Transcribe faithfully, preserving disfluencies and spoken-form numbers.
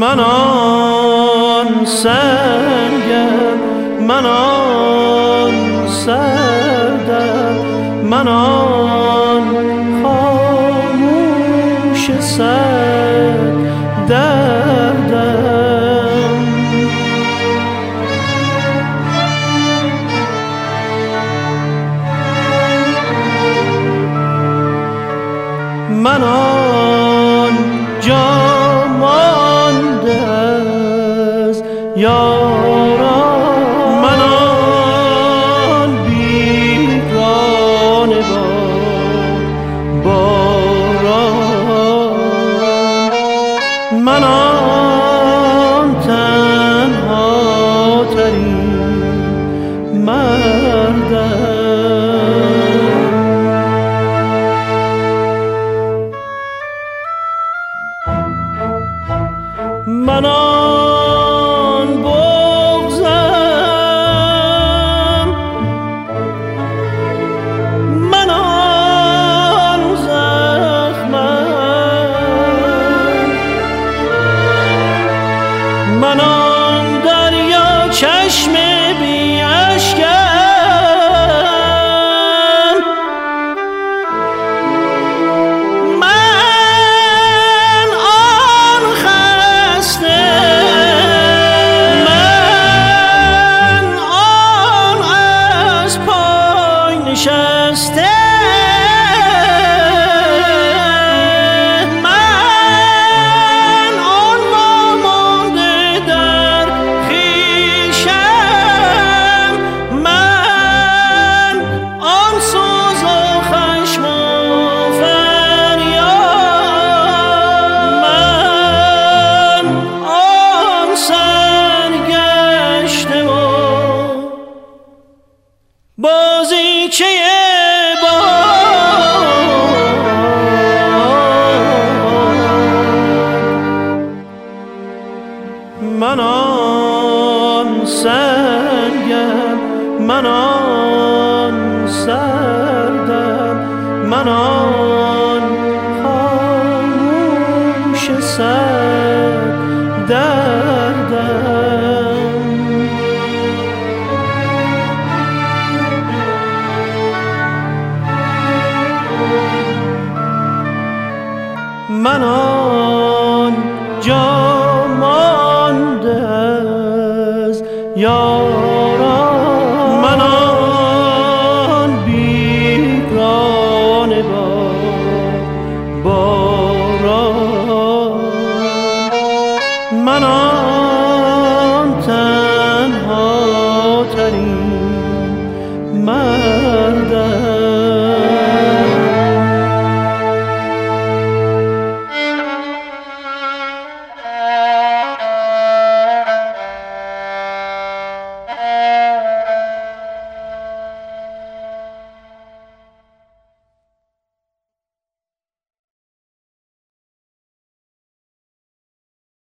من آن سنگم، من آن سردم، من آن خاموش سرد دردم. من آن جا مانده از یاران، من آن بیگانه با باران، من آن تنها ترین مردم. من آن بغضم، من آن زخمم، من آن دریا چشم بی اشکم، من آن خسته، من آن از پای نشسته، من آن وامانده در خویشم، من آن سوز و خشم و فریاد، من آن سرگشته و بازیچه من آن سنگم، من آن سردم، من آن خاموش سرد دردم. من آن جا مانده از یاران، من آن بیگانه با باران، من آن تنها ترین مردم.